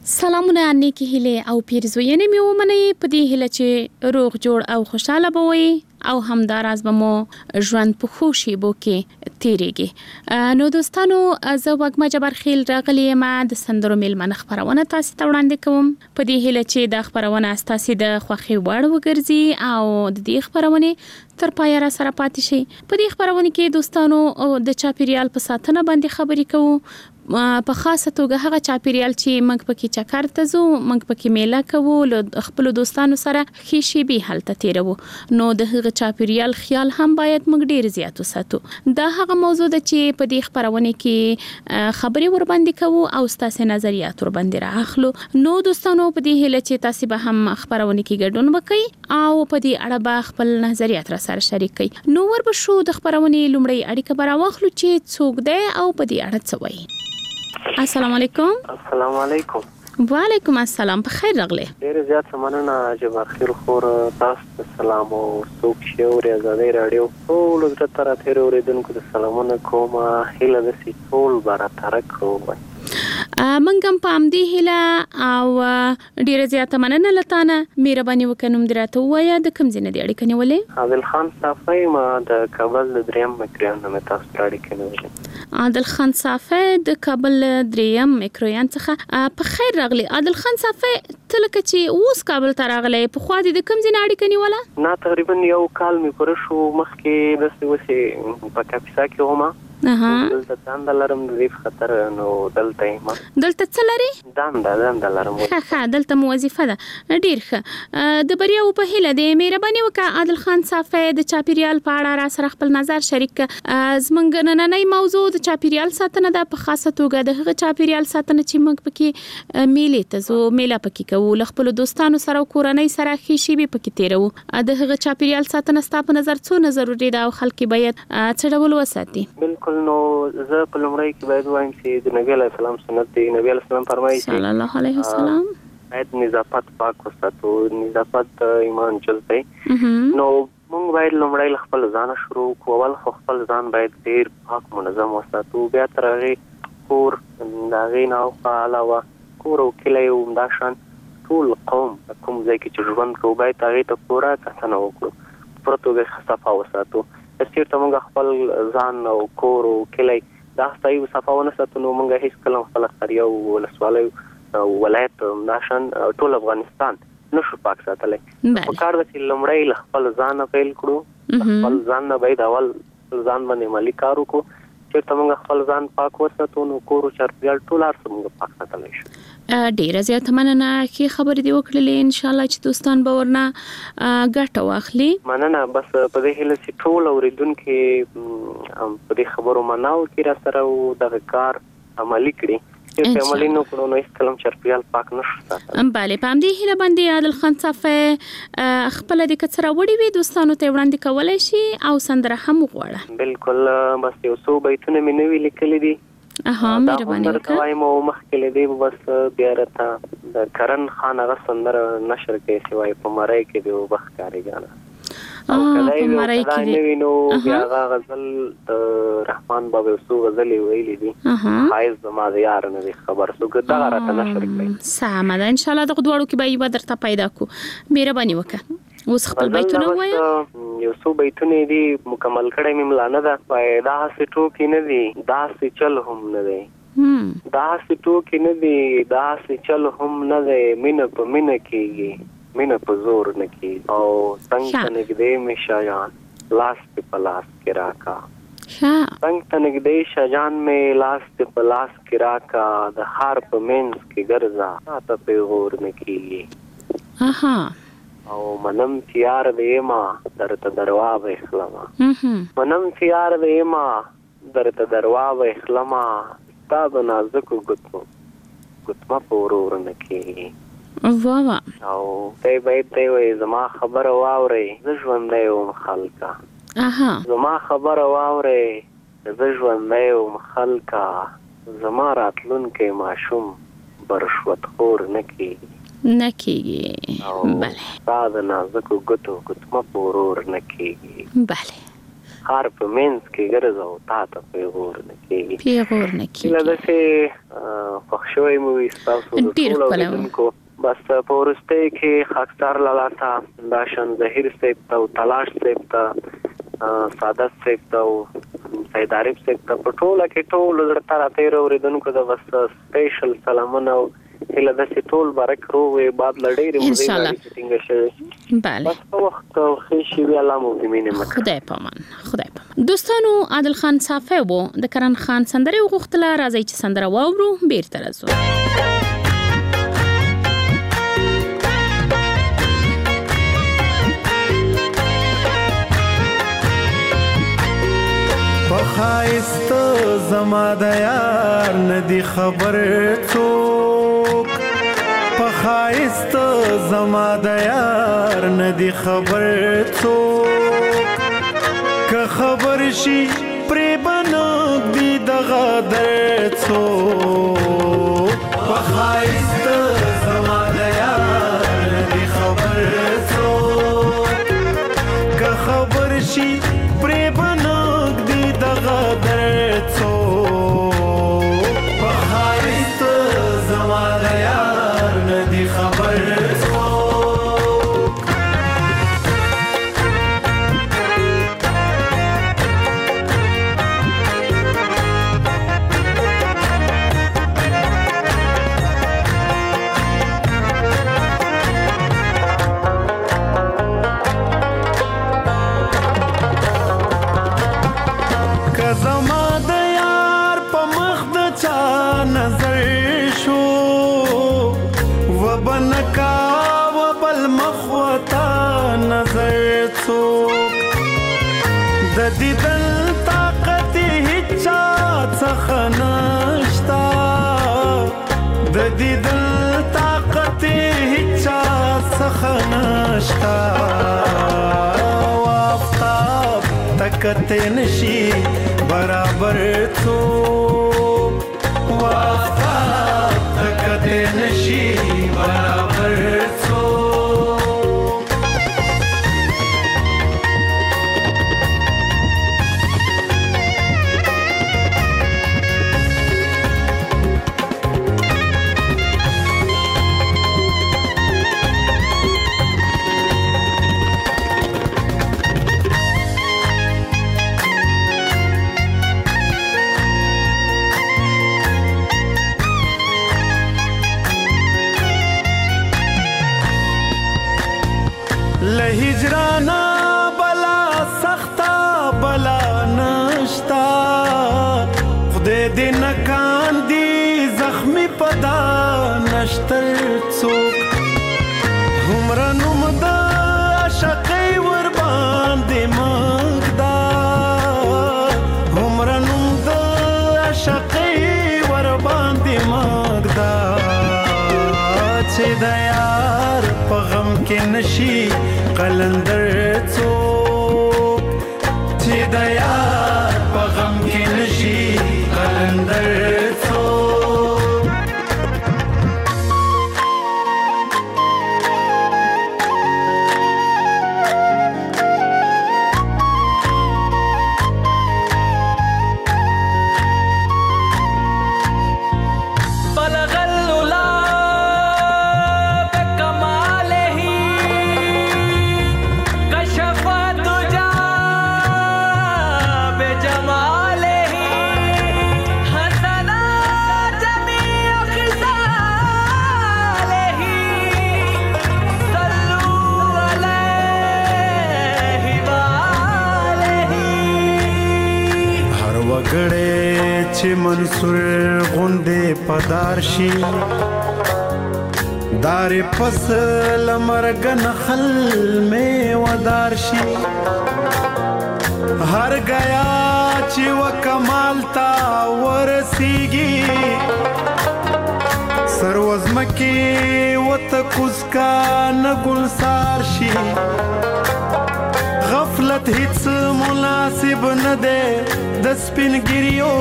سلامونه نیکی هیله او پیرزوینه می ومني په دې هیله چې روغ جوړ او خوشاله بوي او همداراز به مو ژوند په خوشي بو کې تیریږي. نو دوستانو زه وګما جبر خیل راغلی ما د سندرو میلمنه خبرونه تاسو ته وړاندې کوم په دې هیله چې د خبرونه تاسو د خوخي وړ وګرځي او د دې خبرونه تر پای را سره پاتې شي. په دې خبرونه کې دوستانو د چاپیریال په ساتنه باندې خبرې کوو، په خاصه توګه هغه چاپیریال چې موږ پکې چکر ته ځو، موږ پکې میله کوو، له خپل دوستانو سره خېشي به حالت تیرو. نو د هغه چاپیریال خیال هم باید موږ ډیر زیات وساتو. دا هغه موضوع ده چې په دې خبرونه کې خبرې ور باندې کوو او تاسو نظریات ور باندې راخلو. نو دوستانو په دې هیله چې تاسو به هم خبرونه کې ګډون وکړي او په دې اړه به خپل نظریات را سره شریک کړئ. نو ور به شو د خبرونه لومړی اړیکه برا واخلو چې څوک دی او په دې اړه څه وایي. السلام علیکم. السلام علیکم. وعلیکم السلام. په خیر راغلی. ډیر زیات مننه جبر خیر خور تاسو سلام او څوک چې اوري ازادي رادیو ټول زړه تر ته اوریدونکو ته سلامونه کوم. هیله د سي ټول برابر کړو. منګم پام دی هیله او ډیر زیات مننه لتانه مهرباني وکړم دراته وایا د کوم ځای نه دی اړیکه نیولې؟ عادل خان صافی ما د کابل د دریم مکریان نه تاسو اړیکه نیولې. عادل خان صافی د کابل دریم مکریان څخه په خیر راغلی. عادل خان صافی تلکه چې اوس کابل ته راغلی په خوا دي د کوم ځای نه اړیکه نیوله؟ نه تقریبا یو کال می پر شو مخکې د سوسه په کاپیسا کې ومه. دلته دانده لرم د ریف خطر نو دلته ما دلته څه لري؟ دانده لرم. ښه دلته مو وظیفه ده. ډیر ښه د بریاو په هیله دی. مهرباني وکړه عادل خان صافی د چاپیریال په اړه را سره خپل نظر شریک کړه. زمونږ نننۍ موضوع د چاپیریال ساتنه ده، په خاصه توګه د هغه چاپیریال ساتنه چې موږ پکې میلې ته ځو، میله پکې کوو، له خپل دوستانو سره او کورنۍ سره خېشي به پکې تیرو. د هغه چاپیریال ساتنه ستاسو په نظر څونه ضروري ده او خلک باید څه ډول وساتي؟ بالکل. نو زه په لومړی کې باید وایم چې د نبی علیه السلام سنت دی. نبی علیه السلام فرمایي صلی الله علیه وسلم باید نظافت پاک وساتو. نظافت ایمان جز دی. نو موږ باید لومړی خپل ځان شروع کوو. اول خپل ځان باید ډیر پاک منظم وساتو. بیا تر هغه کور دا غینا او علاوه کور او کلی او داشان ټول قوم کوم ځای کې چې ژوند کوو باید هغه ته پوره کتنه وکړو، پرتوګه صفا وساتو. چیرته موږ خپل ځان او کور او کلی دا ځای صفا ونه ساتو نو موږ هیڅ کله خپل قريه او ولسوالۍ او ولایت ناشن ټول افغانستان نشو پاک ساتلی. په کار د لومړی خپل ځان پیل کړو. خپل ځان نه باید اول ځان باندې مالی کار وکړو. چیرته موږ خپل ځان پاک وساتو نو کور او چاپیریال ټول هر څه موږ پاک ساتلی شو. ډیره زیاته مننه چې خبرې دی وکړلې. ان شاء الله چې دوستان به ورنه ګټه واخلي. مننه. بس په دې هیله چې ټول اوریدونکو په دې خبرو مناو کې را سره او د کار عملی کړي. چې عملی نو کړو نو هیڅ کلم چاپیریال پاک نشو ساتلی. بله په دې هیله باندې عادل خان صافی خپل د کثره وړي وي دوستانو ته وړاندې کولای شي او سندره هم وغواړه. بالکل. بس یو څو بیتونه مې نوې لیکلي دي. مهرباني وکړه. دا مو مخکې دی بس بیا راته د کرن خان هغه سندره نشر کوي سوای په مړی کې دی وبخکاری ګانا او کله یې دا نوی نو بیا غزل رحمان بابا سو غزل ویلې دي حایز زما د یار نه خبر سو دا راته نشر کوي. سم ده. ان شاء الله دغه دوړو کې به یو درته پیدا کو. مهرباني وکړه. اوس خپل بیتونه وایا. یو څو بیتونه دي مکمل کړی مې ملانه ده. دا سټو کې نه دي دا سې چل هم نه دی. دا سټو کې نه دي دا سې چل هم نه دی. مینه په مینه کېږي مینه په زور نه کېږي او څنګه نږدې مې شایان لاس په لاس کې راکا. څنګه نږدې شایان مې لاس په لاس کې راکا. د هار په مینس کې ګرځا ته په غور نه کېږي. او منم تیار دې ما درته دروا به اخلما. منم تیار دې ما درته دروا به اخلما. تا د نازکو ګوتما پورور نه کېږي. واه او ته باید ته وې زما خبره واوري زه ژوندی وم خلکا. زما خبره واوري زه ژوندی وم خلکا. زما راتلونکی ماشوم برشوت خور نه کېږي. بله. تا د نازکو ګوتما پورور نه کېږي. بله. هر په منځ کې ګرځاو تا ته پیغور نه کېږي له داسې خوښ شوی مو وي ستاسو د ټولو اوریدونکو بس په وروستۍ کې خاکسار لالا ته دا شان ظهیر صاحب ته او تلاش صاحب ته سعادت صاحب ته او سید عارف صاحب ته په ټوله کې ټول زړه ته راتېر اوریدونکو ته بس سپیشل سلامونه او هله داسې ټول برک رو وي بعد لړۍ انشاءالله بله بس په وخت ښه شي وي الله مو مینه مکه خدای پامان دوستانو عادل خان صافی وو د کرن خان سندره وغوښتله راځي چې سندره واورو بیرته راځو پخایست زما د یار ندی خبر څوک پخایست زما د یار ندی خبر څوک که خبر شي پرې بنوک دی دغه در څوک پخایست زما د یار ندی خبر څوک که خبر شي پرې بنوک دی دغه در څوک پخایست زما د یار ندی خبر دیدن طاقت هیچا څخه نشتا د دیدن طاقت هیچا څخه نشتا وافتاب طاقت نشي برابر څوک وافتاب طاقت نشي برابر څوک هجرانا بلا سختا بلا نشتا خدای دې نکان دی زخمی پدا نشتر څوک همرا نوم د عشقی ور باندې مګدا همرا نوم د عشقی ور باندې مګدا چې د یار په غم کې نشي قلندر څوک چې د یار په غم کې نشي قلندر څوک چې منصور غوندې پدار شي دار پس لمرګ نخل میں ودار شي هر گیا چې وکمال تا ورسیږي سروزمکی وتکوز کا نګلسار شي غفلت هیڅ مناسب نه ده د سپینګریو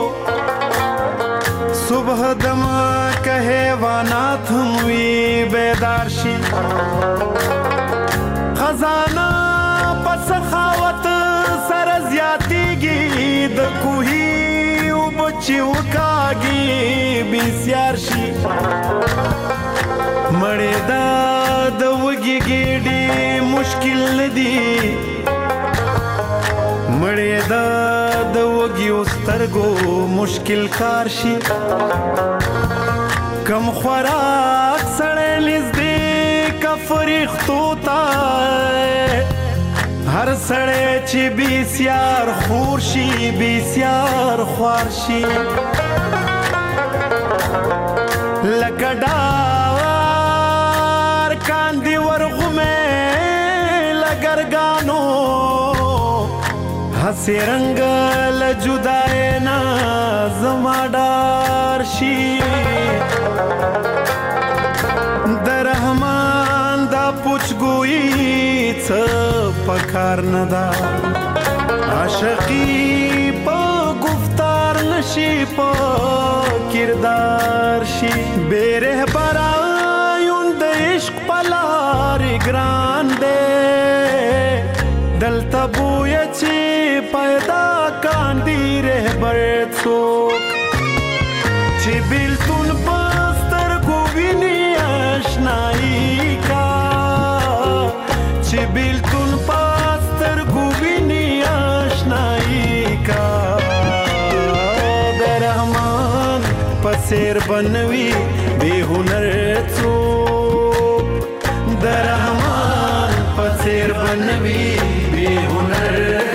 صبح دم که حیوانات هم وی بیدار شي خزانه پس خاوت سره زیاتیږي د کوهي اوبه چې وکاږي بسیار شي مړېدا د وږي ګېډې مشکل نه دي مړېدا د وږي سترګو مشکل کار شي کم خوراک سړی نږدې کا فرښتو ته هر سړی چې بسیار خور شي بسیار خوار شي لکه ډار کاندي ورغمې لګرګانو هسې رنګ له جدای نه زما ډار شي د رحمان دا پوچګویي څه پکار نه ده عاشقي په گفتار نشي په کردار شي بے رهبرا یون د عشق پلار ګران دے دلته بویا چې پیدا کاندي رهبر څوک چې بیلتون پستر کو ویني آشنایی کا چې بیلتون پستر کو ویني آشنایی کا د رحمان پسیر بنوي بے هنر څوک د رحمان پسیر بنوي بے هنر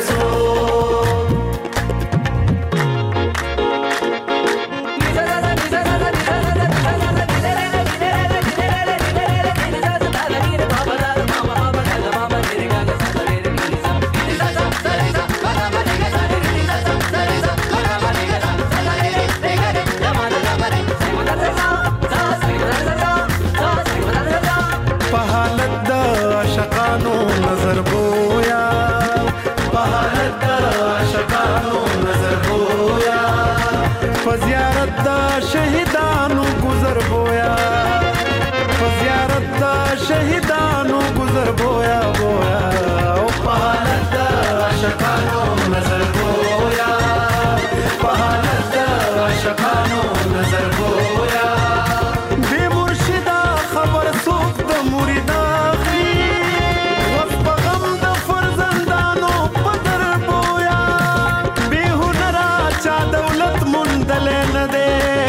شهیدانو گذر بویا فزیارت دا شهیدانو گذر بویا بویا او پہالت دا عاشقانو نظر بویا پہالت دا عاشقانو نظر بویا بے مرشدہ خبر سوک دا مریدا خی وقت غم دا فرزندانو پدر بویا بے ہنرا چا دولت مندلے ندے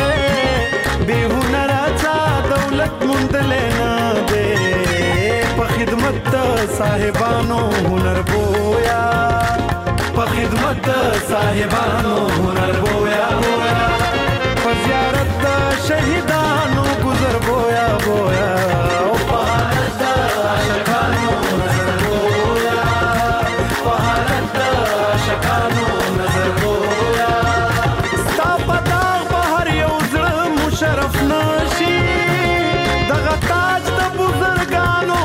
خدمت صاحبانو هنر بویا په خدمت صاحبانو هنر بویا بویا په زیارت د شهیدانو گذر بویا بویا او په حالت د عاشقانو نظر بویا په حالت د عاشقانو نظر بویا ستا په داغ په هر یو زړه مشرف نشي دغه تاج د بزرګانو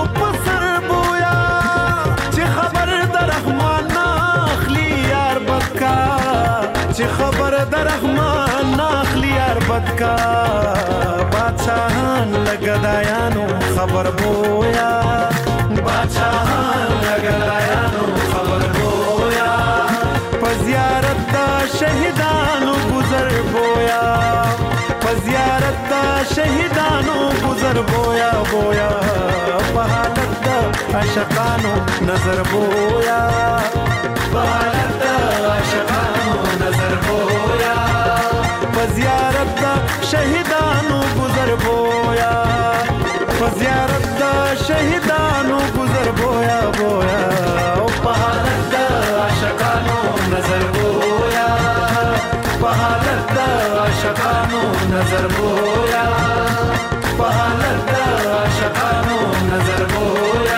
چې خبر در رحمان ناخلی عربت کا بادشاہان لگدایانو خبر بویا بادشاہان لگدایانو خبر بویا پزیارت دا شہیدانو گزر بویا پزیارت دا شہیدانو گزر بویا بویا پحالت دا عاشقانو نظر بویا پحالت دا عاشقانو نظر بویا پزیارت دا شهیدانو گذر بویا پزیارت دا شهیدانو گذر بویا بویا او پحالت دا عاشقانو نظر بویا پحالت دا عاشقانو نظر بویا پحالت دا عاشقانو نظر بویا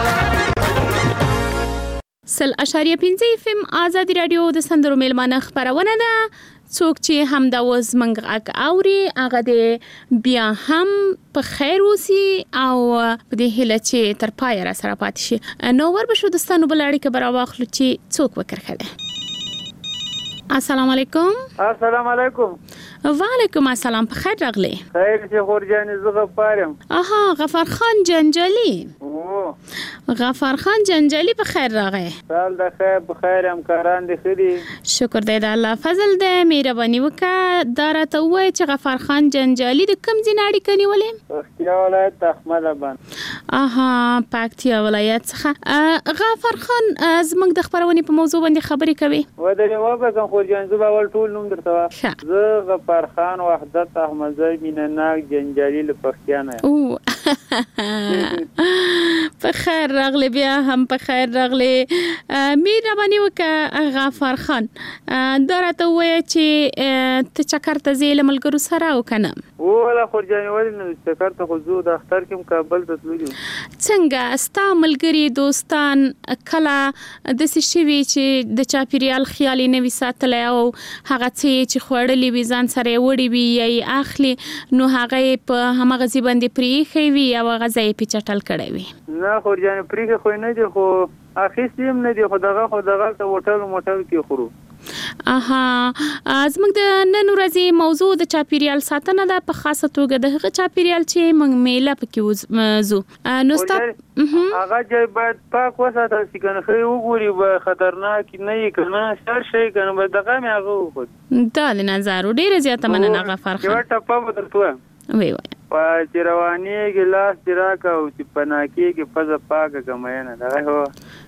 100.5 FM آزادی رادیو د سندرو میلمانه خبرونه ده څوک چې هم دا وز منګ اوري هغه د بیا هم په خیر اوسي او په دې هله چې تر پای را سره پاتې شي نو ور به شو دستانو بل اړیکه برابر واخلو چې څوک وکړه السلام علیکم. السلام علیکم. وعلیکم السلام. په خیر راغلی. خیر چې خورجان زه غفارم. غفار خان جنجالی. غفار خان جنجالی په خیر راغی. سال د خیر په خیر همکاران دي خدي. شکر دی د الله فضل دی. مهرباني وکړه دا راته ووایه چې غفار خان جنجالی د کوم ځای نه اړیکه نیولې؟ پکتیا ولایت احمد آباد. پکتیا ولایت څخه. غفار خان زموږ د خبرونې په موضوع باندې خبرې کوي. ودرې وبکم خورجان زه به اول ټول نوم درته وایم. زه غفار خان وحدت احمدزی مینناک جنجالی له پکتیا نه. په خیر راغلی. بیا هم په خیر راغلی. مهرباني وکړه غفار خان دا راته ووایه چې ته چکر ته ځې له ملګرو سره او که نه؟ وله خورجانې ولې نه چکر ته خو ځو د اختر کې کابل ته تللي. څنګه ستا ملګري دوستان کله داسې شوي چې د چاپیریال خیال یې نه وي ساتلی او هغه څه چې خوړلي وي ځان سره یې وړي وي یا یې اخلي نو هغه یې په همغه ځای باندې پرېښی وي یا هغه ځای یې پې چټل کړی وي؟ نه خورجانې پرېښی خو نه دي خو اخیستي هم نه دي خو دغه ته موټر کې خورو. زموږ د نن ورځې موضوع د چاپیریال ساتنه ده په خاصه توګه د هغه چاپیریال چې موږ میله پکې ځو. نو ستا هغه ځای باید پاک وساتل شي که نه ښه وګوري به خطرناک نه وي که نه شر شي که نه به دغه مې هغه وخوري. دا د نظارو ډېره زیاته مننه غفار خان. یوه ټپه به درته وایم. وایه چې روانېږي لاس دې راکړه او چې پناه کېږي پزه پاکه که مینه دغه هو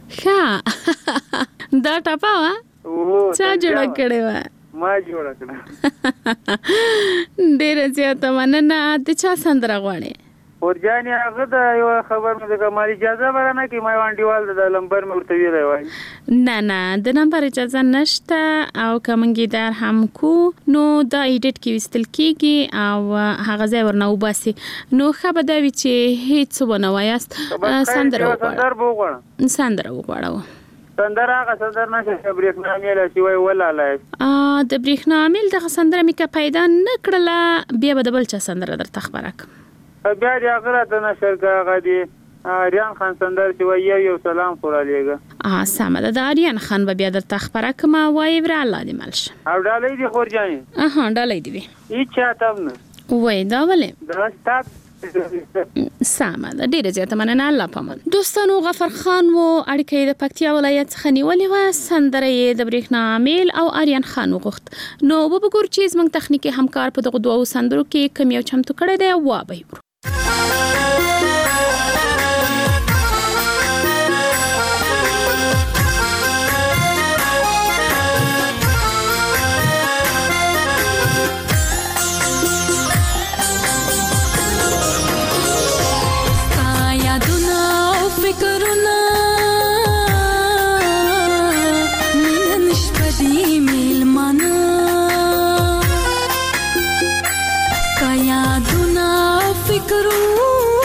ښه دا ټپه وه چا جوړه کړې وه؟ ما جوړه کړه. ډېره زیاته مننه. د چا سندره غواړې؟ خورجانې هغه د یوه خبر مې ځکه مال اجازه به رانه کړي ما یو انډیوال د نمبر مې ورته ویلی وایي. نه د نمبر اجازه نشته او که موږ در هم کو نو دا ایډیټ کې ویستل کېږي او هغه ځای ورنه وباسي. نو ښه به دا وي چې هېڅ څه ونه وایاست. سندره وغواړه. سندره وغواړه. سندره هغه سندره نشه چې برېښنا میل چې وایي ولالی. د برېښنا میل دغه سندره مې که پیدا نه کړله بیا به د بل چا سندره درته خبره کړم. بیا دې هغه راته نشر کړه هغه دې آریان خان سندره چې وایي یو سلام خو رالیږه. سمه ده د آریان خان به بیا درته خبره کړم. وایي وره الله دې مل شه. او ډالۍ دې خورجانې؟ ډالۍ دې وي. هېڅ چاته هم نه. وایي دا ولې؟ دا ستا سمه ده ډېره زیاته مننه. الله پامان. دوستانو غفار خان و اړیکه یې د پکتیا ولایت څخه نیولې وه. سندره یې د برېښنا میل او آریان خان وغوښت. نو وبګورو چې زموږ تخنیکي همکار په دغو دوو سندرو کې کوم یو چمتو کړی دی. وابه یې فکرونه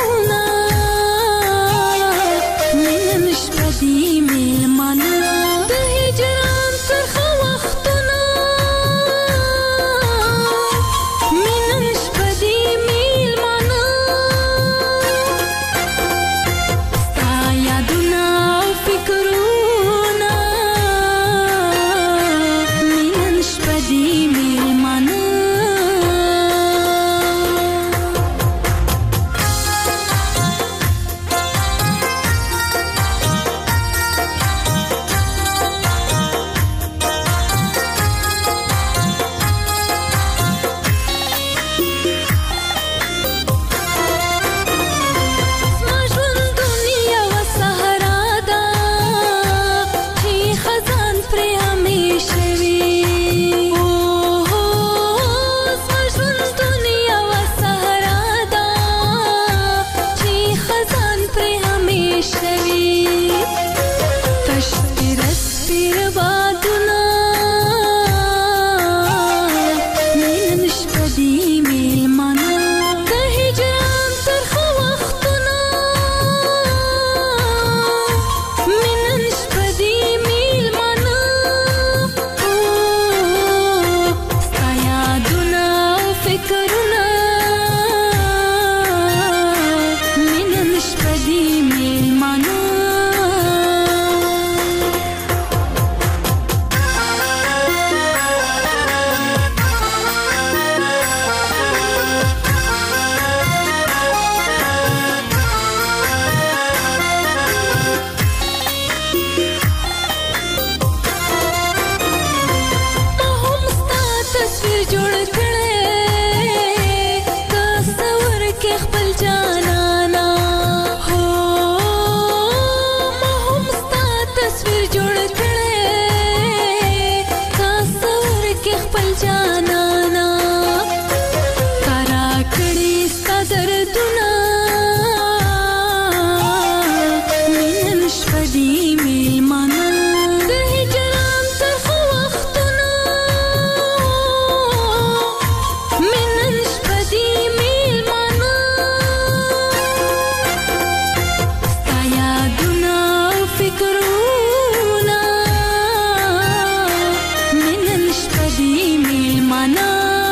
دردونه مینن شپدی میلمانه د هجران ترخه وختونه مینن شپدی میلمانه ستا یادونه او فکرونه مینن شپدی میلمانه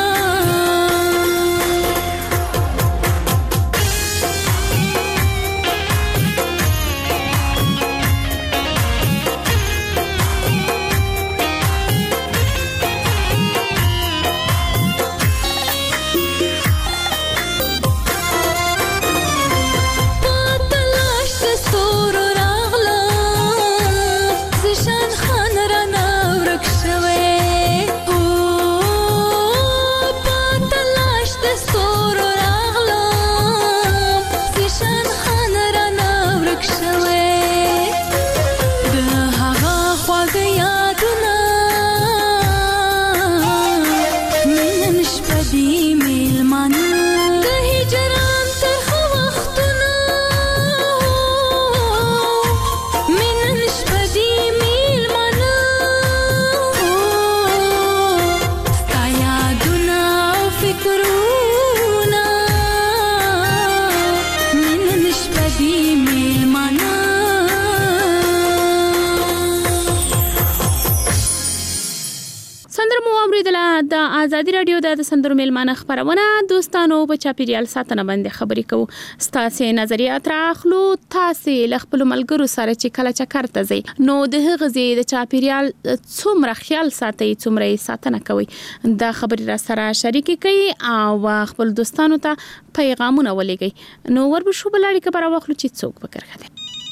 د ازادي رادیو د سندرو میلمانه خبرونه دوستانو په چاپیریال ساتنه باندې خبرې کوو. ستاسو نظریات راخلو تاسو ل خپل ملګرو سره چې کله چکر ته ځي نو د هغه ځای د چاپیریال څومره خیال ساتي څومره ساتنه کوي دا خبرې را سره شریک کړئ او خپل دوستانو ته پیغامونه ولېږئ. نو وربشو بلاری که برا واخلو چې څوک فکر کړي.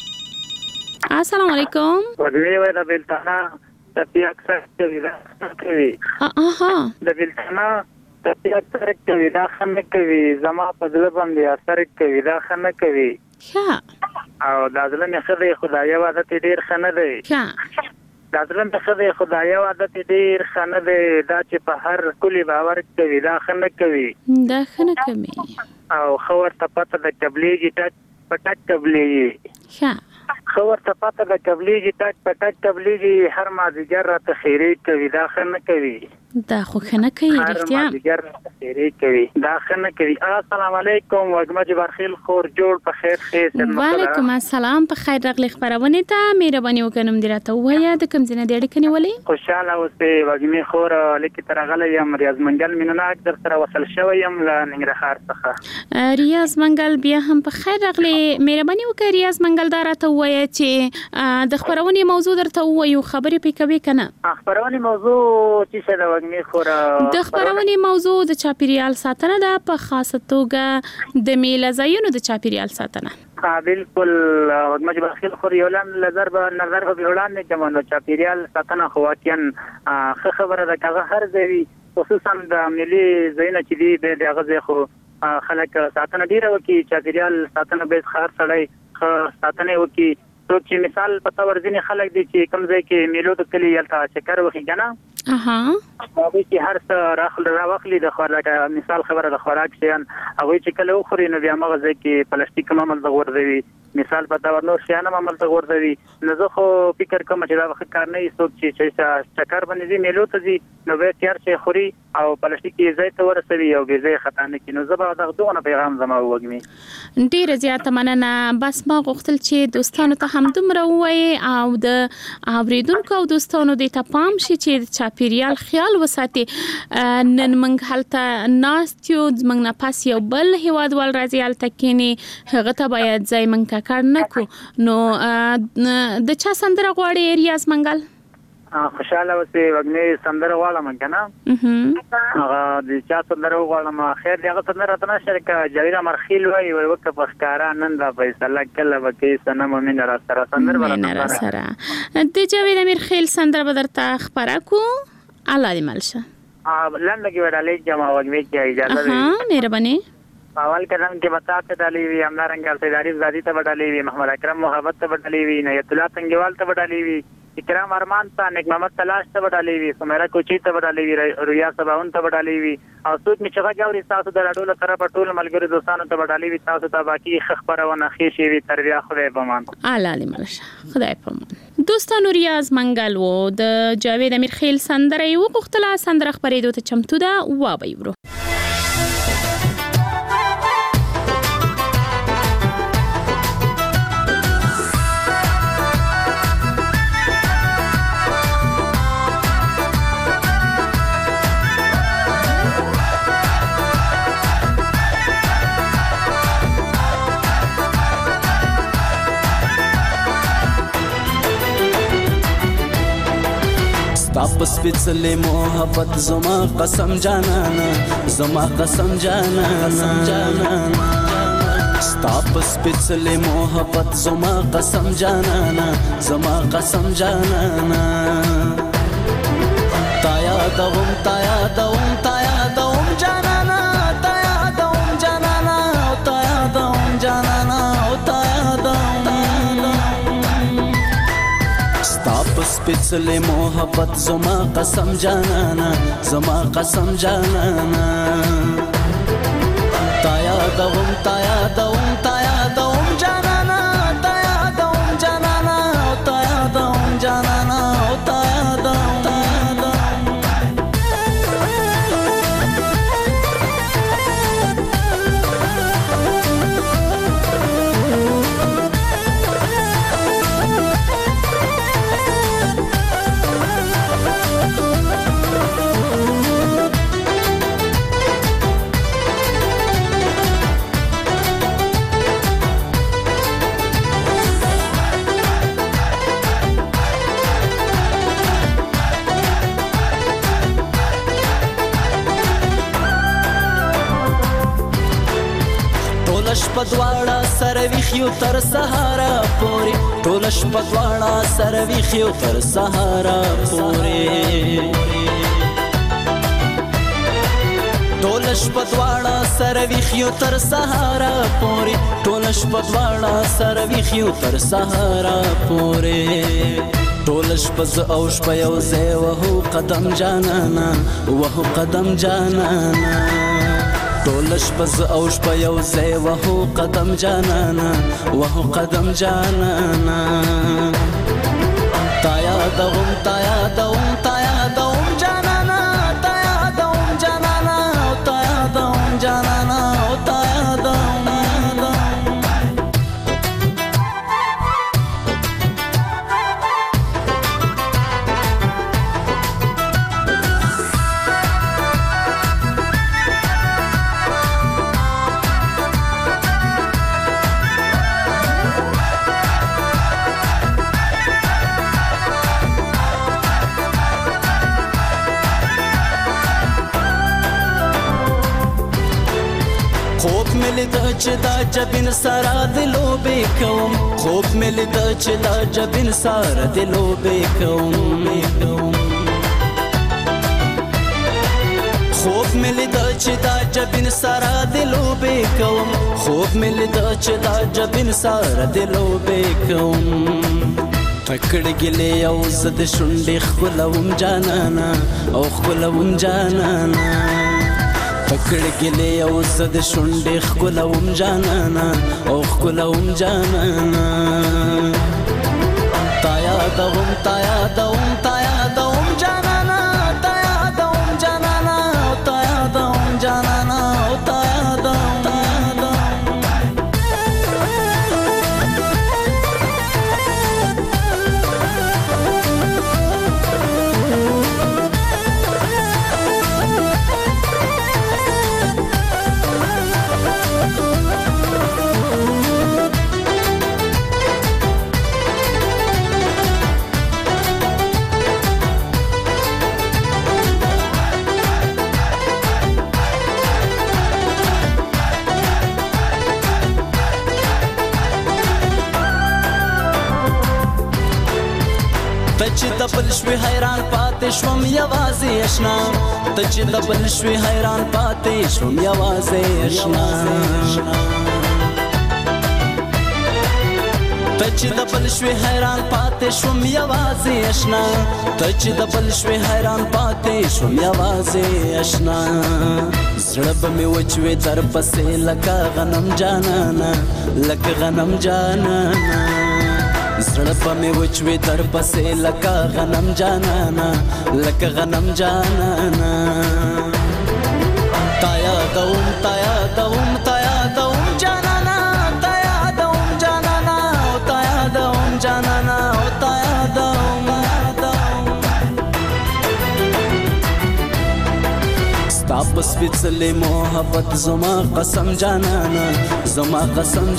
السلام علیکم. ودوی ولا بلتانا تپی اکثر کوي دا کوي د بلتانا تپی اکثر کوي دا خنه کوي زما په ځل باندې اثر کوي دا خنه کوي او دا ځل نه خدای خدای عادت ډیر خنه دی دا ځل نه خدای خدای عادت ډیر خنه دی دا چې په هر کلی باور کوي دا خنه کوي او خبر ته پته د تبلیغي پټک تبلیغي خبر ته پته د تبلیغي پټک تبلیغي هر مازیګر راته خیری کوي دا خنه کوي دا خو خنه کوي رښتیا مازیګر راته خیری کوي دا خنه کوي. السلام علیکم وګمج برخیل خور جوړ په خیر خیر. وعلیکم السلام په خیر راغلی خبرونه ته مهرباني وکړم درته وایا د کوم ځنه د اړیکنې ولې خوشاله اوسې وګمې خور لیکي ترغله یم ریاض منګل مینوناک در سره وصل شوی یم له ننګرهار څخه. ریاض منګل بیا هم په خیر راغلی مهرباني وکړئ ریاض منګل دراته وایا چې د خبرونه موضوع درته وایو خبرې پې کوي کنه. خبرونه موضوع چې څه دا وګمې خور د خبرونه موضوع د چاپیریال ساتنه ده په خاصه توګه د میله ځایونو د چاپیریال ساتنه. بالکل وګمج برخیل خور یو نظر به وړاندې کوم نو چاپیریال ساتنه خو واقعا خبره ده کغه هر ځای خصوصا د ملي ځایونه چې دی به دغه ځای خو خلک ساتنه ډیره وکي چاپیریال ساتنه به خار سړی ساتنه وکي. تو چې مثال پتا ورځنی خلک دي چې کوم ځای کې میلو د کلی یلته چکر وخی کنه هغه چې هر څه راخلی د خوراک مثال خبره د خوراک شیان هغه چې کله خوري نو بیا مغه ځای کې پلاستیک عمل د ورځوي مثال پتا ورنو شیان عمل د ورځوي نو زه خو فکر کوم چې دا وخت کار نه ایستو چې چکر باندې میلو ته دي نو به تیار شي خوري او پلاستیک یې ځای ته ورسوي او به ځای خطا نه کینو زه به دغه پیغام زما وګمي. ډیره زیاته مننه. بس ما غوښتل چې دوستانو ته هم دومره وایي او د اوریدونکو او دوستانو د ته پام شي چې چاپیریال خیال وساتي. نن موږ هلته ناست یو موږ نه پاس یو بل هیوادوال راځي هلته کینی هغه ته باید ځای موږ کار نه کو. نو د چا سندره غواړي ریاض منګل؟ خوشاله اوسې وګمې سندره غواړم کنه هغه د چا سندره غواړم خیر دغه سندره تنه شرکه جویرا مرخیل وای وکه پخکارا نن دا فیصله کله وکي سنم من را سره سندره ورته سره د جویرا مرخیل سندره بدرته خبره کو الله دې ملشه لنډه کې وړاندې جما وګمې کې اجازه ده مهرباني. اول کلام کې بتاته ډالې وی امنا رنگال سیداری زادی ته ډالې وی محمد اکرم محبت ته ډالې وی نیت الله تنگوال ته ډالې وی اکرام ارمان ته، نیک محمد تلاش ته وډالې وي، سمیرا کوچی ته وډالې وي، رویا سباون ته وډالې وي او څوک چې غږ اوري تاسو د راډیو له طرفه ټول ملګري دوستانو ته وډالې وي. تاسو ته باقي خبرونه ښې شي وي تر بیا خدای پامان. اعلی ملشه خدای پامان. دوستانو ریاض منګل وو د جاوید امیرخیل سندره یو غختله سندره خبرېدو ته چمتو ده وا به یورو. تاپس پڅلې محبت زما قسم جانانا زما قسم جانانا تاپس پڅلې محبت زما قسم جانانا زما قسم جانانا تایا دوم تایا دوم تایا دوم جانانا تایا دوم جانانا تایا دوم جانانا تایا دوم تاپس پڅلې محبت زما قسم جانانا زما قسم جانانا تایا دوم تایا دوم تایا دوم جانانا تایا دوم جانانا تایا دوم جانانا تایا دوم پدواړه سره ویخیو تر سهارا پورې ټولش پدواړه سره ویخیو تر سهارا پورې ټولش پدواړه سره ویخیو تر سهارا پورې ټولش پدواړه سره ویخیو تر سهارا پورې ټولش پز اوش په یو ځای وهو قدم جانانا وهو قدم جانانا ټولش پز اوش په یو ځای وهو قدم جانانا وهو قدم جانانا تایا دوم تایا دوم تایا دوم جانانا تایا دوم جانانا تایا دوم جانانا تایا دوم چې دا جبین سارا دلو بیکوم خوب مل د چې دا جبین سارا دلو بیکوم خوب مل د چې دا جبین سارا دلو بیکوم خوب مل د چې دا جبین سارا دلو بیکوم تکړ ګلې او زد شونډې خلوم جانانا او خلوم جانانا تکړ ګلې او زد شونډې خلوم جانانا او خلوم جانانا تایا دوم تایا دوم تایا دوم جانانا تایا دوم جانانا تایا دوم جانانا تایا دوم چې د بل شوي حیران پاتې شوم یوازې اشنا ته چې د بل شوي حیران پاتې شوم یوازې اشنا ته چې د بل شوي حیران پاتې شوم یوازې اشنا ته چې د بل شوي حیران پاتې شوم یوازې اشنا زړه به مې وچوي در پسې لکه غنم جانانا لکه غنم جانانا زړه به مې وچوي در پسې لکه غنم جانانا لکه غنم جانانا تا یادوم تا یادوم تا یادوم جانانا تا یادوم جانانا او تا یادوم جانانا او تا یادوم ستا په سپېڅلې محبت زما قسم جانانا زما قسم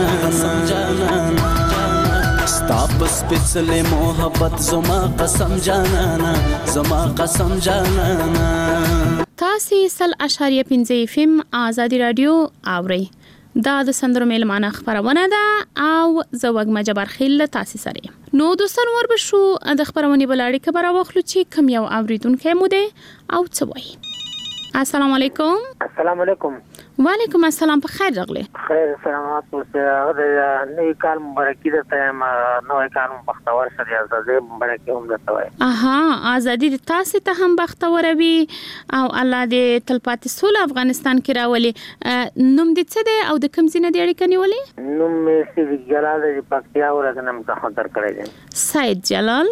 جانانا ستا په سپېڅلې محبت زما قسم جانانا زما قسم جانانا تاسې 100.5 FM آزادي رادیو اورئ دا د سندرو میلمانه خبرونه ده او زه وګما جبار خیل تاسې سره نو دوستان ور بشو د خبرونه بلاړي خبره واخلو چې کوم یو اوریدونکو مو ده او څه وایي السلام علیکم السلام علیکم وعلیکم السلام په خیر راغلی خیر سلامات اوسه نوې کال مبارکي درته نوې کال بختور شه دی ازادي مبارکي هم درته وای ازادي د تاسو ته هم بختور وي او الله دې تلپاتې سول افغانستان کې راولي نوم دې څه دی او د کوم ځای نه دی اړیکه نیولې نوم مې صدیق جلال دی پکتیا ورغنم ته خطر کړی دی سید جلال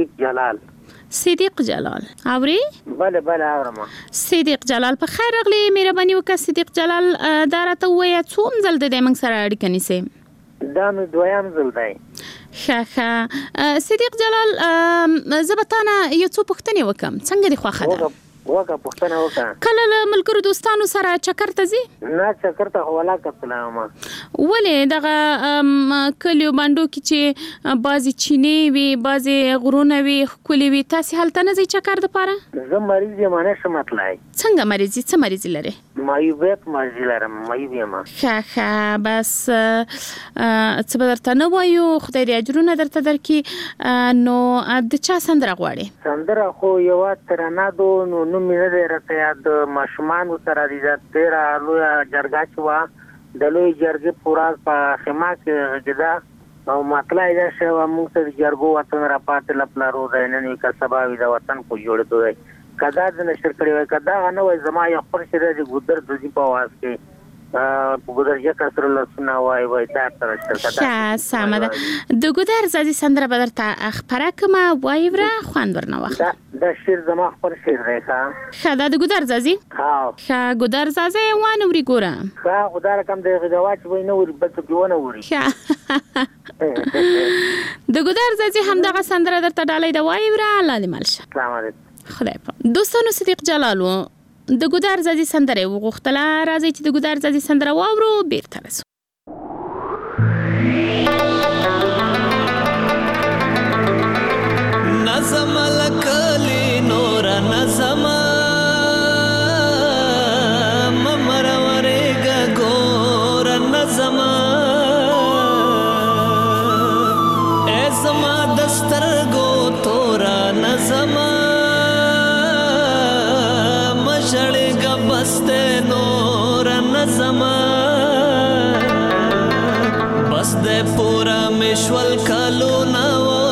صدیق جلال اوري بله بله اورم صدیق جلال په خیر راغلی مهرباني وکړه صدیق جلال دا راته وایي څوم ځل د موږ سره اړیکه نیسي دا مې دویم ځل دی ښه صدیق جلال زبطانه یو څو پوښتنې وکم څنګه دی خوښه ده وکه پښتنه وکه کله له ملګرو دوستانو سره چکر ته ځي نه چکر ته ولا کتلم ولې دغه کلیو باندې کې چې بازي چینه وي بازي غرونه وي خولي وي تاسو هلته نه ځي چکر د پاره زه مریض یم نه شمتلای څنګه مریضي څه مریض لري مایوبیت مریض لرم مایوب یم ښه بس څه بدرته نه وایو خدای دې اجرونه درته درکې نو د چا سندره غواړي سندره خو یو ترانه دو نو مینه دې راته یاد ماشومان سره دې تیرا لوی جرګه چوا د لوی جرګې پورا په خما کې جدا او مطلع دا شو موږ ته جرګو وطن را پاتې لپلارو د نن کا سبا وی دا وطن کو جوړ دوی کدا د نشر کړي وای کدا نه وای زما یو خپل شری د ګودر د دې په واس کې په ګودر یې کسر لسنا وای دا تر کدا سمه د ګودر زادي سندره بدرته خبره کما وای ورا خوان ورنه وخت دا شیر زما خپل شیر دی ښه دا د ګودر زازي ښه ګودر زازي وانه وري ګوره ښه ګودر کم دی غواچ وای نه وري بس کیونه وري د ګودر زازي هم دغه سندره درته ډالۍ دا وای ورا الله دې مالشه السلام علیکم خدای په دوستانو صدیق جلال د ګودر زازي سندره وغوښتله راځي چې د ګودر زازي سندره واورو بیرته رسو نظم لکلی نور نظم ممر ورګ ګور نظم ازما دستر گو تورا نظم مشړګ بست نور نظم بس د پورا مشول کلو نو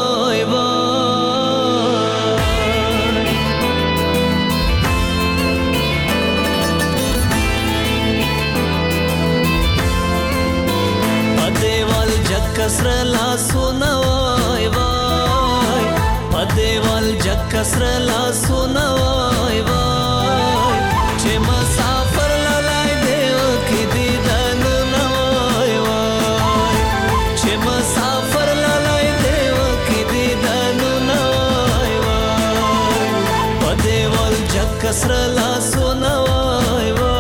کسر لا سونا وای وای پدیوال جگ کسر لا سونا وای وای چې مسافر لای دیو کی دیدن نو وای وای چې مسافر لای دیو کی دیدن نو وای وای پدیوال جگ کسر لا سونا وای وای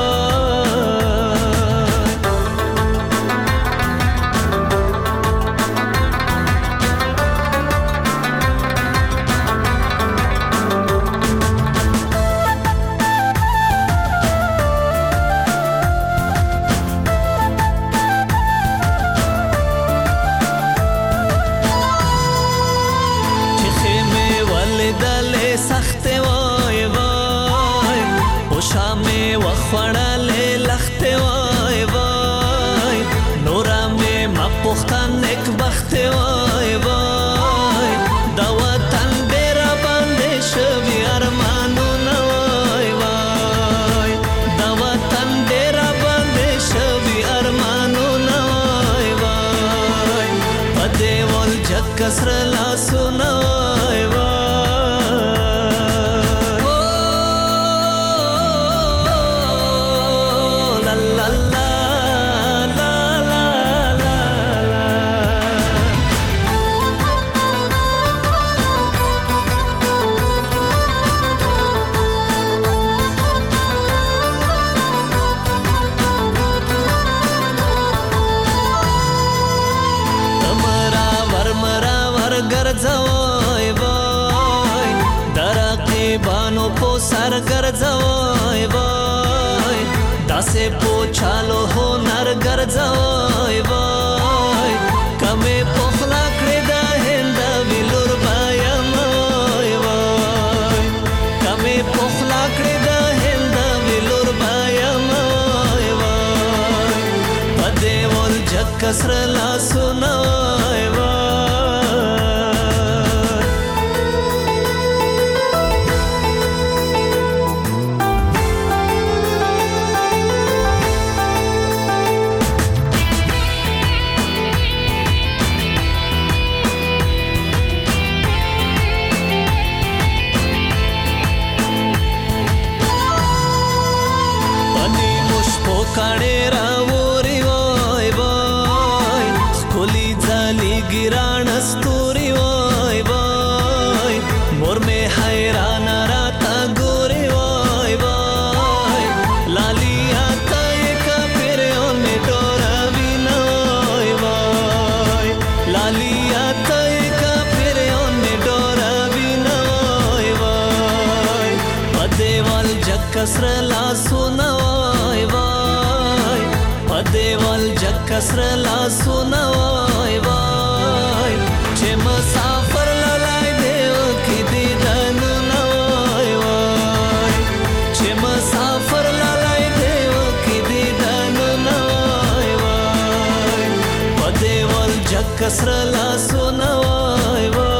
پختن یک سخت وای وای دا وطن ډیر باندې شوی ارمانونه وای وای دا وطن ډیر باندې شوی ارمانونه وای وای پدې ول جگ کسر لاسونه وای وای ګرځوي وای درقیبانو په سر ګرځوي وای داسې پوچالو هنر ګرځوي وای کمه پخلا کړې د هند ویلور بایم وای وای کمه پخلا کړې د هند ویلور بایم وای وای پدې ول جگ کسر لا سنوي وای کاڼې راوري وای وای خولي ځالي ګران ستوري وای وای مور مې حیران راته ګوري وای وای لالیا ته کافر مې ډورا وینای وای لالیا ته کافر مې ډورا وینای وای پدې ول جگ کسر لا سنوي وای دیوال جگ کسر لا سنوي وای چې مسافر لای دیو کی دیدن نوي وای چې مسافر لای دیو کی دیدن نوي وای په دیوال جگ کسر لا سنوي وای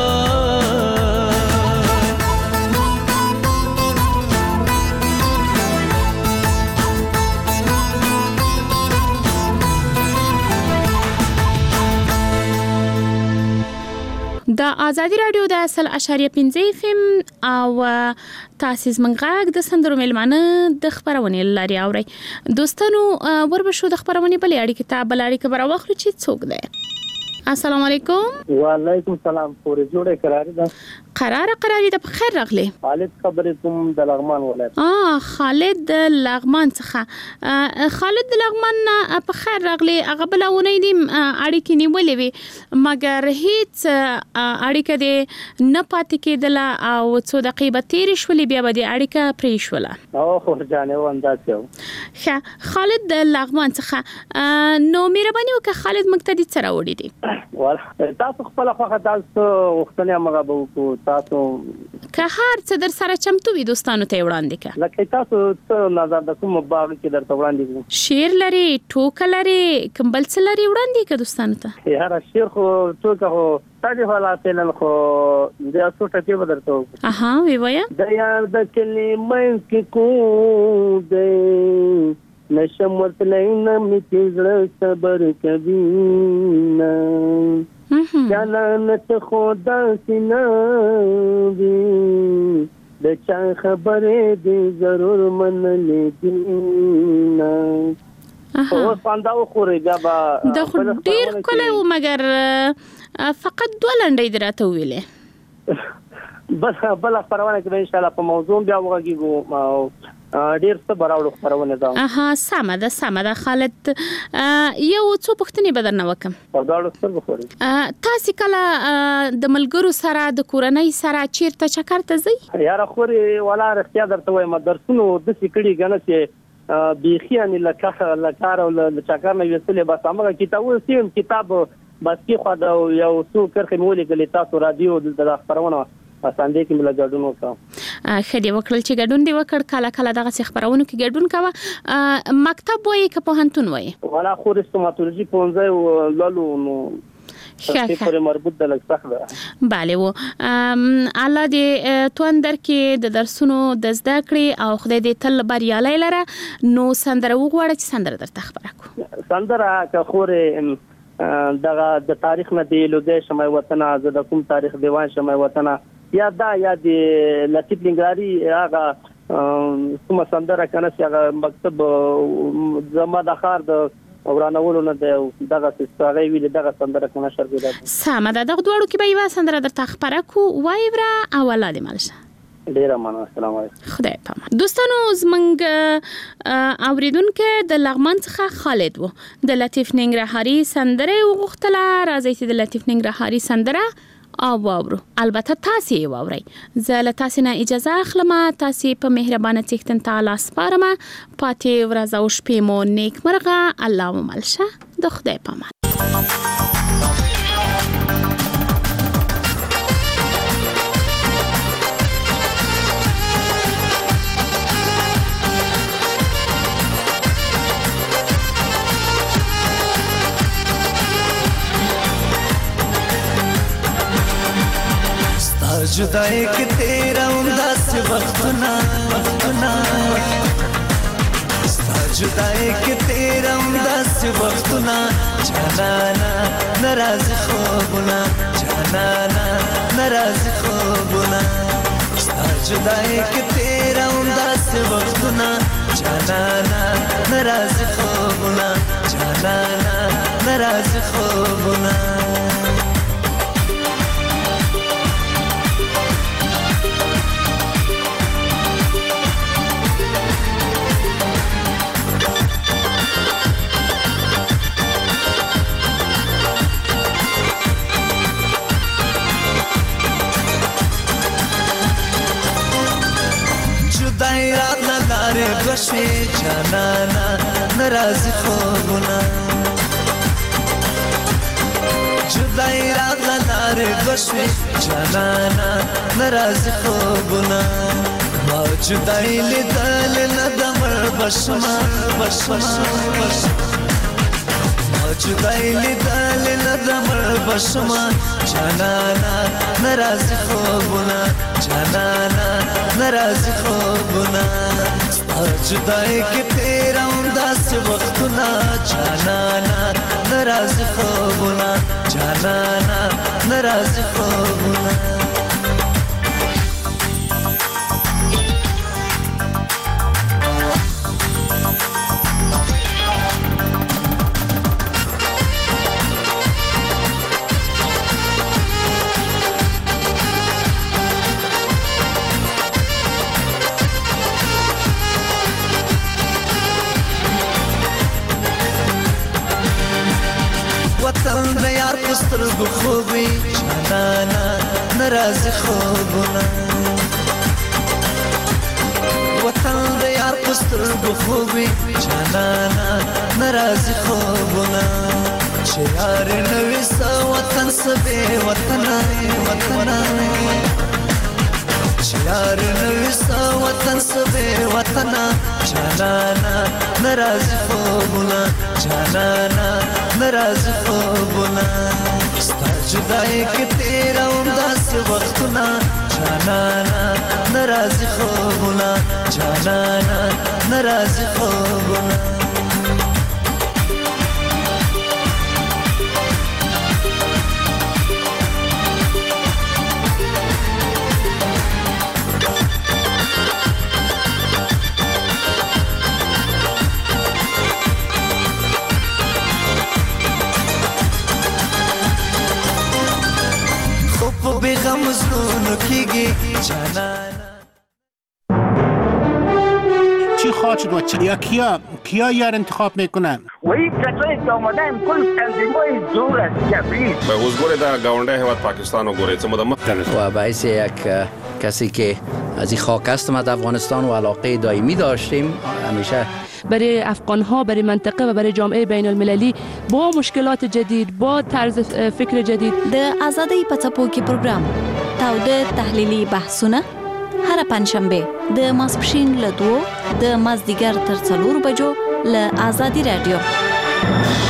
د ازادي رادیو د 1.5 FM او تاسیس منغاګ د سندرو ملمانه د خبرونه لري اوري دوستانو وربشو د خبرونه بلې اړیکه ته بل اړیکه برا واخلو چې څوک دی السلام علیکم وعلیکم السلام پورې جوړه قراری ده قراری ده بخیر راغلی خالد خبرې کوم د لغمان ولایت خالد د لغمان څخه خالد د لغمان په خیر راغلی هغه بلونه دي اړیکې نیولې وي مګر هیڅ اړیکه دې نه پاتې کېدل او څو دقیقې تیر شولې بیا به دې اړیکه پرې شوله خو ځانه و اندازه خالد د لغمان څخه نو مهرباني وکړه خالد مقتدی سره وړي دي تاسو خپل خواخه تاسو وختونه مغه بو کو تاسو که هر څه در سره چمتو وي دوستانو ته وړاندې کا لکه تاسو څه نظر د کوم باغ کې درته وړاندې شیر لري ټوک لري کمبل څه لري وړاندې کا دوستانو ته یاره شیر خو ټوک خو تاسو حالا تلل خو د اسو ټکی بدرته وی وایا د یار د کلمې کې کو دې نشم ورتلین می تیزړه صبر کوي نه جانانت خدا سینا وی د چا خبره دې ضرور منلې دي نه او څنګه خوري جابا د ډیر کله و مګر فقط دولنډې دراته ویلې بل خبرونه کې ان شاء الله په موضوع بیا وګورو ډیر څه براوړو خبرونه ده سمه ده خالد یو څو پښتنې بدرنه وکم په داړو سره بخوري تاسو کله د ملګرو سره د کورنۍ سره چیرته چکر ته ځئ یاره خوري ولا رښتیا درته وایم درسونو د سکړي غنه چې بيخيان لکه او لچکر نه وسلې بس هغه کتاب بس کې خو دا یو څو کرخه مولې کلی تاسو رادیو د خبرونه اساندې کې مل ګډون وکړه خدي وکړل چې ګډون دی وکړ کله دغه خبرونه کې ګډون کاوه مکتب وای که په هنتون وای ولا خو رستوماتولوژي پونځه لالو نو پر مربوط د لږ سخت ده. bale و الله دې تو اندر کې د درسونو د زده کړې او خدای دې تل بریالي لره. نو سندره وغواړه چې سندره درته خبره کو. سندره که خورې دغه د تاریخ نه دی لوګي شمای وطن از د کوم تاریخ دیوان شمای وطن یا د لطیف لنګراری هغه کوم سندره کنه چې هغه مکتب زما د خار د ورانولو نه دغه ستاره ویل دغه سندره کنه شرګیدا سم ده. دغه دوړو کې به یو سندره درته خبره کو وایبره او الله دې مالشه. ډیر مننه. السلام علیکم. خدای پامان. دوستانو زمنګ اوریدونکو د لغمان څخه خالد وو د لطیف ننګرهاري سندره وغوښتله. راځي چې د لطیف ننګرهاري سندره او واورو. البته تاسو یې واورئ. زه له تاسو نه اجازه اخلم. تاسو په مهربانه څښتن تعالی سپارم. پاتې ورځ او شپې مو نیک مرغه. الله مو ملشه. د خدای پامان. जुदाई के तेरा उदास वक्तना जुदाई के तेरा उदास वक्तना जाना नाराज خوبنا जाना नाराज خوبنا जुदाई के तेरा उदास वक्तना जाना नाराज خوبنا जाना नाराज خوبنا دایرات نداره بشه جانانا ناراض خوبنا دایرات نداره بشه جانانا ناراض خوبنا ما جدای لیدل ندمر بشما جدای لیدل ندمر بشما جانانا ناراض خوبنا جانانا नाराज خوبنا जुदाई के तेरा उदास वक्तना जाना नाराज خوبنا जाना नाराज خوبना وطن د یار پستر گو خوبی جانانا ناراض خوبنا وطن د یار پستر گو خوبی جانانا ناراض خوبنا چې یار نوې سو وطن سبه وطن یار نوې سو وطن سبه وطن جانانا ناراض خوبنا جانانا नाराज خوبنا ستا جدائی के तेरा उदास वक्तना जाना नाराज خوبنا जाना नाराज خوبنا बेगम ज़नून कीगी जानाना چی خواهد شد و یا کیا یار انتخاب میکنن؟ وی کسایی که آمدن کل تنظیمای دور از جبریل به حضور در گاونده هیواد پاکستان و گوره و باعث یک کسی که از این خاک هستم از افغانستان و علاقه دائمی داشتیم همیشه برای افغان‌ها برای منطقه و برای جامعه بین المللی با مشکلات جدید با طرز فکر جدید د آزادۍ په څپو کې پروګرام تاوده تحلیلي بحثونه هر پنځشنبه د ماسپښین له 2 د مازدیګر تر 4 بجو له آزادي رادیو